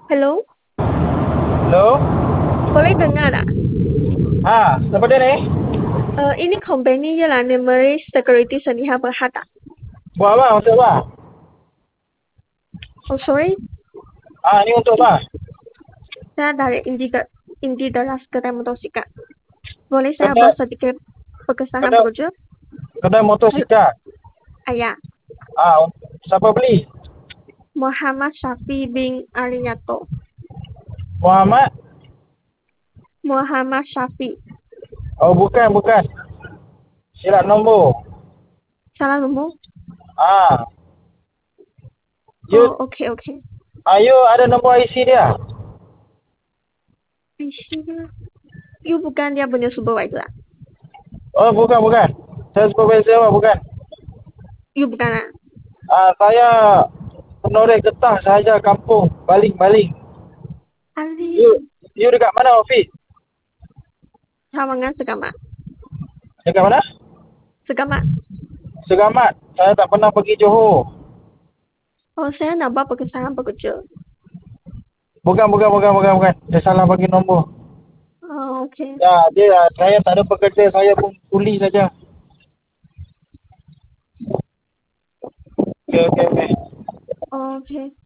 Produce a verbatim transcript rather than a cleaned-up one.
Hello, Halo? boleh dengar tak? Ah, siapa dia ni? Eh, ini company Jalan Memory Security Seniha Berhad tak? Buat apa? Untuk apa? Oh sorry, Ah, ni untuk apa? saya dari Indi, Indi Deras Kedai Motosikal. Boleh saya Kedai, buat sedikit perkesahan kedai, bekerja? kedai Hel- motosikal. Ayah, Ah, siapa beli? Muhammad Syafi bin Ariyato. Muhammad? Muhammad Syafi. Oh, bukan, bukan. Silap nombor. Salah nombor? Ah, you, Oh, okay, okay. ah, you ada nombor I C dia? Aisyah. You bukan dia punya supervisor lah. Oh, bukan, bukan. Saya supervisor apa? Bukan. You bukan lah. Ah, saya penoreh getah sahaja kampung. Baling-baling. You, Ali. you dekat mana office? Sawangan Segamat. Dekat mana? Segamat. Segamat. Saya tak pernah pergi Johor. Oh, saya nak buat perkesahan bekerja. Bukan, bukan, bukan, bukan, bukan. Saya salah bagi nombor. Oh, okay. Ya, dia saya tak ada pekerja, saya pun kuli saja. Okey, okey, okey. Oh, okay.